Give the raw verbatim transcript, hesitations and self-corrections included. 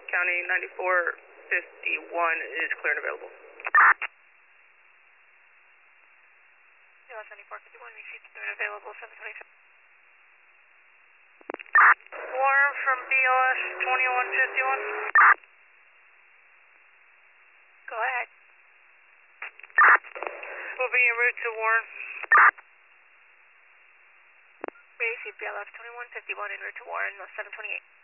County ninety-four fifty-one is clear and available. B L S ninety-four fifty-one, received clear and available, seven twenty-five. Warren from B L S twenty-one fifty-one. Go ahead. We'll be en route to Warren. Received B L S twenty-one fifty-one en route to Warren, seven twenty-eight.